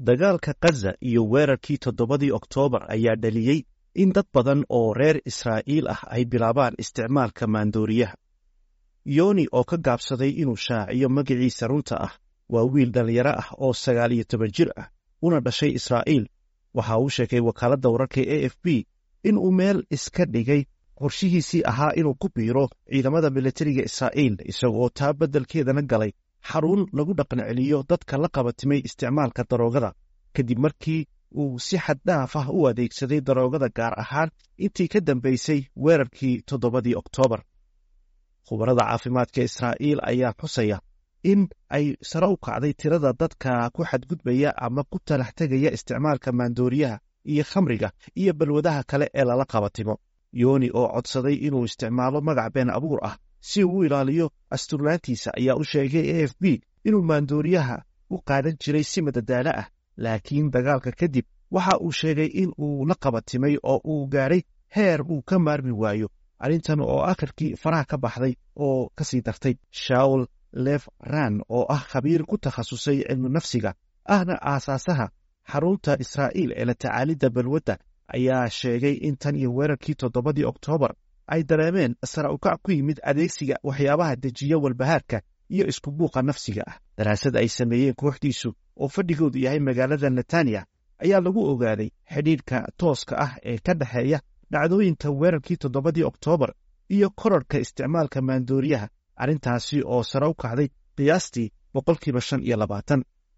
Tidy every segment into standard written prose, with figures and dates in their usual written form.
dagaalka Gaza iyo weerarkii 7 Oktoobar ayaa dhaliyay in dad badan oo reer Israa'iil ah ay bilaabaan isticmaalka maandooriyaha. Yoni oo ka gaabsaday inuu shaaciyo magaciisa runta ah waa wiil dhalinyaro ah oo 19 jir ah una dhashay Israa'iil. Waxa uu sheegay wakaaladda wararka AFP in uu meel iska dhigay qorshihiisii ahaa inuu ku biiro ciidamada militariga Israa'iil isagoo taa beddelkeedana galay xarun lagu dhaqan celiyo dadka la qabatimay isticmaalka daroogada kadib markii uu si xad dhaaf ah u adeegsaday daroogada gaar ahaan intii ka dambeysay weerarkii 7 Oktoobar. Khubarada caafimaadka Israa'iil ayaa xusaya in ay sare u kacday tirada dadka ku xadgudbaya ama ku talax tegaya isticmaalka maandooriyaha iyo khamriga iyo balwadaha kale ee lala qabatimo. Yoni oo codsaday inuu isticmaalo magac been abuur ah si uu u ilaaliyo asturnaantiisa ayaa u sheegay AFP inuu maandooriyaha u qaadan jiray si madadaalo ah, laakiin dagaalka kadib waxa uu sheegay in uu la qabatimay oo uu gaaray heer uu ka maarmi waayo, arrintan oo akhirkii faraha ka baxday oo ka sii dartay. Shaul Lefran oo ah khabiir ku takhasusay cilmi nafsiga ahna aasaasaha xarunta Israa'iil ee la tacaalidda balwadda ayaa sheegay in tan iyo weerarkii 7 Oktoobar ay dareemeen sare u kac ku yimid adeegsiga waxyaabaha dejiya walbahaarka iyo isku buuqa nafsiga ah. Daraasad ay sameeyeen kooxdiisu oo fadhigoodu yahay magaalada Netanya ayaa lagu ogaaday xidhiidhka tooska ah ee ka dhexeeya dhacdooyinka weerarkii 7 Oktoobar iyo kororhka isticmaalka maandooriyaha, arrintaasi oo sare u kacday qiyaastii 25%.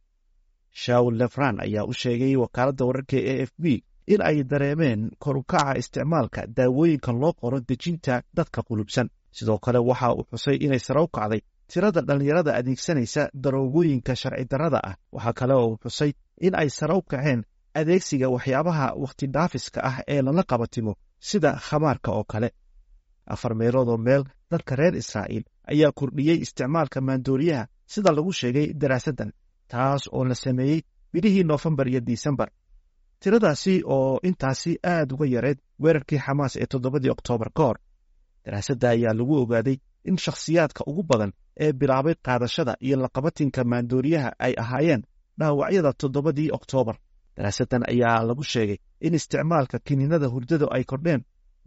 Shaul Lefran ayaa u sheegay wakaaladda wararka AFP in ay dareemeen kor u kaca isticmaalka daawooyinka loo qoro dejinta dadka qulubsan. Sidoo kale waxa uu xusay inay sare u kacday tirada dhalinyarada adeegsanaysa daroogooyinka sharci darrada ah. Waxa kale oo uu xusay in ay sare u kaceen adeegsiga waxyaabaha wakhti dhaafiska ah ee lala qabatimo sida khamaarka oo kale. 4 meelood oo meel dadka reer Israa'iil ayaa kordhiyey isticmaalka maandooriyaha sida lagu sheegay daraasaddan, taas oo la sameeyey bilihii Noofembar iyo Disembar. Tiradaasi oo intaasi aad uga yareed weerarkii Xamaas ee 7 Oktoobar ka hor. Daraasadda ayaa lagu ogaaday in shakhsiyaadka ugu badan ee bilaabay qaadashada iyo la qabatinka maandooriyaha ay ahaayeen dhaawacyada 7 Oktoobar. Daraasaddan ayaa lagu sheegay in isticmaalka kiniinada hurdada ay kordheen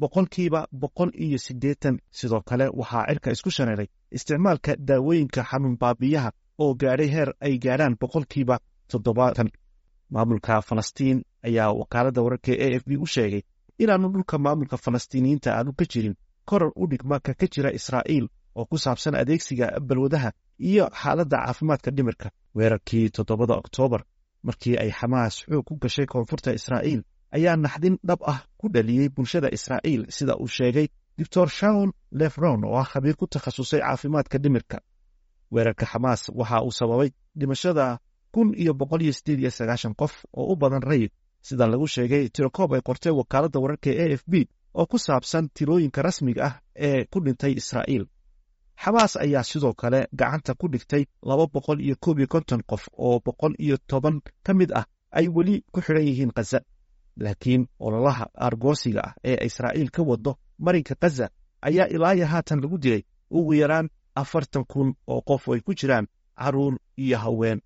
180%. Sidoo kale waxaa cirka isku shareeray isticmaalka daawooyinka xanuun baabiyaha oo gaadhay heer ay gaadhaan 70%. Maamulka Falastiin ayaa wakaaladda wararka AFP u sheegay inaanu dhulka maamulka Falastiiniyiinta aanu ka jirin koror u dhigma ka jira Israa'iil oo ku saabsan adeegsiga balwadaha iyo xaaladda caafimaadka dhimirka. Weerarkii 7 Oktoobar markii ay Xamaas xoog ku gashay koonfurta Israa'iil ayaa naxdin dhab ah ku dhaliyey bulshada Israa'iil, sida uu sheegay Dr. Shaul Lefron oo ah khabiir ku takhasusay caafimaadka dhimirka. Weerarka Xamaas waxa uu sababay dhimashada 1,198 qof oo u badan rayid, sida lagu sheegay tirokoob ay qortay wakaaladda wararka AFP oo ku saabsan tirooyinka rasmiga ah ee ku dhintay Israa'iil. Xamaas ayaa sidoo kale gacanta ku dhigtay 251 qof oo 110 ka mid ah ay weli ku xidhan yihiin Gaza. Laakiin ololaha argoosiga ah ee Israa'iil ka wado marinka Gaza ayaa ilaa haatan lagu dilay ugu yaraan 40,000 oo qof oo ay ku jiraan carruur iyo haween.